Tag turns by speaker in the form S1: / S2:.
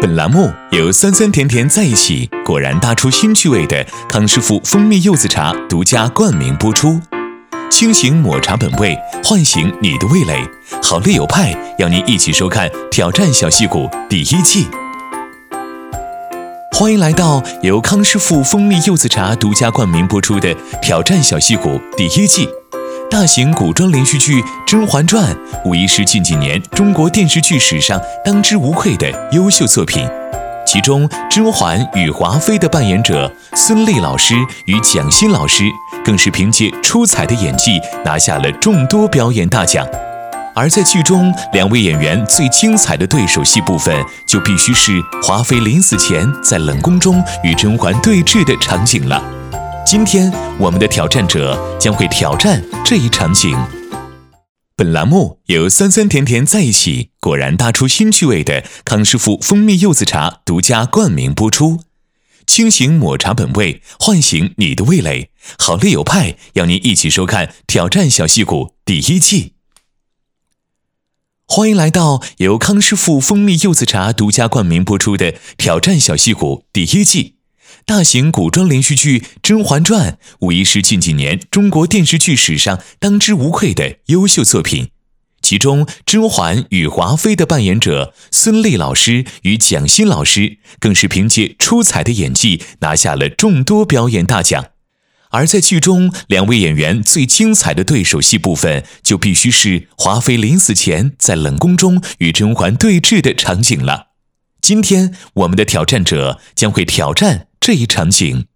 S1: 本栏目由酸酸甜甜在一起果然搭出新趣味的康师傅蜂蜜柚子茶独家冠名播出。清醒抹茶本味，唤醒你的味蕾。好丽友派邀您一起收看《挑战小戏骨》第1季。欢迎来到由康师傅蜂蜜柚子茶独家冠名播出的《挑战小戏骨》第1季。大型古装连续剧《甄嬛传》无疑是近几年中国电视剧史上当之无愧的优秀作品。其中，甄嬛与华妃的扮演者孙俪老师与蒋欣老师，更是凭借出彩的演技拿下了众多表演大奖。而在剧中，两位演员最精彩的对手戏部分，就必须是华妃临死前在冷宫中与甄嬛对峙的场景了。今天，我们的挑战者将会挑战这一场景。本栏目由酸酸甜甜在一起果然搭出新趣味的康师傅蜂蜜柚子茶独家冠名播出。清醒抹茶本味，唤醒你的味蕾。好丽友派邀您一起收看《挑战小戏骨》第1季。欢迎来到由康师傅蜂蜜柚子茶独家冠名播出的《挑战小戏骨》第1季。大型古装连续剧《甄嬛传》无疑是近几年中国电视剧史上当之无愧的优秀作品。其中，甄嬛与华妃的扮演者孙俪老师与蒋欣老师，更是凭借出彩的演技拿下了众多表演大奖。而在剧中，两位演员最精彩的对手戏部分，就必须是华妃临死前在冷宫中与甄嬛对峙的场景了。今天，我们的挑战者将会挑战这一场景。